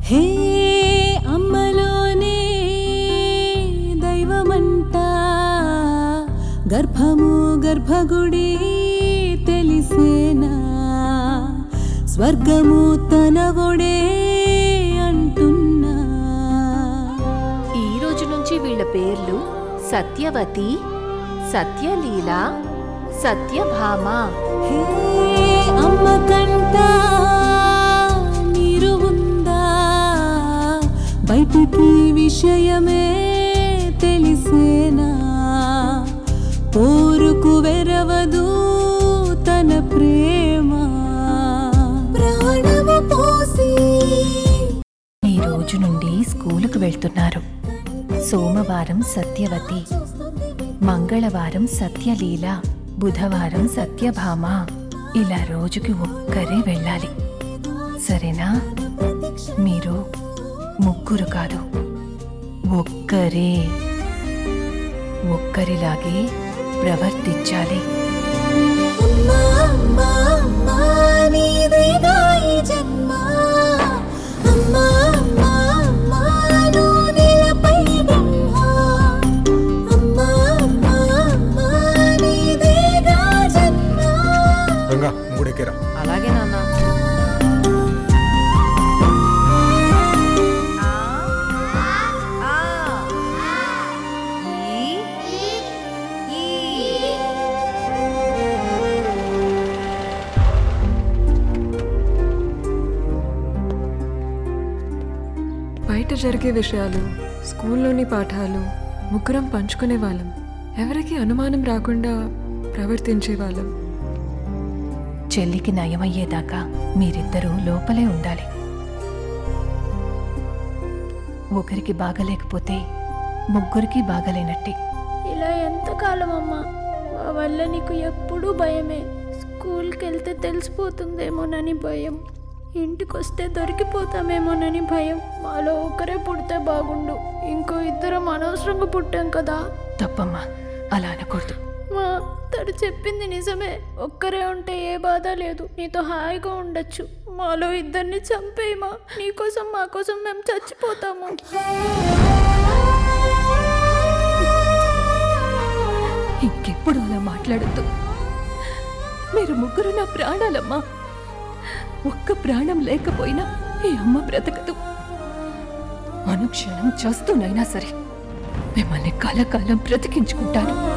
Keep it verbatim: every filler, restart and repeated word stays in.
హే అమ్మలోనే దైవమంట, గర్భము గర్భగుడి తెలిసేనా, స్వర్గము తన ఒడే అంటున్నా. ఈ రోజు నుంచి వీళ్ళ పేర్లు సత్యవతి, సత్యలీల, సత్యభామ. హే అమ్మ కంట నీరు ఉందా, బయటికి విషయమే తెలిసేనా, పోరుకు వెరవదు తన ప్రేమ, ప్రాణము పోసి. ఈ రోజు నుండి స్కూలుకు వెళ్తున్నారు. సోమవారం సత్యవతి, మంగళవారం సత్యలీల, బుధవారం సత్యభామ. ఇలా రోజుకి ఒక్కరే వెళ్ళాలి, సరేనా? మీరు ముగ్గురు కాదు, ఒక్కరే. ఒక్కరిలాగే ప్రవర్తించాలి. అమ్మా అమ్మా అమ్మా నీదేగా ఈ జన్మ, అమ్మా అమ్మా అమ్మా నువ్వు నీలపై బ్రహ్మ, అమ్మా అమ్మా అమ్మా నీదేగా జన్మ. రంగా మూడెక్కేరా. అలాగే నాన్న. బయట జరిగే విషయాలు, స్కూల్లోని పాఠాలు ముగ్గురం పంచుకునే వాళ్ళం. ఎవరికి అనుమానం రాకుండా ప్రవర్తించే వాళ్ళం. చెల్లికి నయమయ్యేదాకా మీరిద్దరూ లోపలే ఉండాలి. ఒకరికి బాగలేకపోతే ముగ్గురికి బాగలేనట్టే. ఇలా ఎంతకాలం అమ్మా? మా వల్ల నీకు ఎప్పుడూ భయమే. స్కూల్కి వెళ్తే తెలిసిపోతుందేమోనని భయం, ఇంటికొస్తే దొరికిపోతామేమోనని భయం. మాలో ఒకరే పుడితే బాగుండు, ఇంకో ఇద్దరం అనవసరంగా పుట్టాం కదా. తప్పమ్మా, అలా అనకూడదు. మా తడు చెప్పింది నిజమే. ఒక్కరే ఉంటే ఏ బాధ లేదు, నీతో హాయిగా ఉండొచ్చు. మాలో ఇద్దరిని చంపేయమా, నీకోసం మా కోసం మేము చచ్చిపోతాము. ఇంకెప్పుడు అలా మాట్లాడద్దు. మీరు ముగ్గురు నా ప్రాణాలమ్మా. ఒక్క ప్రాణం లేకపోయినా ఈ అమ్మ బ్రతకదు. అనుక్షణం చేస్తూనైనా సరే మిమ్మల్ని కలకాలం బ్రతికించుకుంటాను.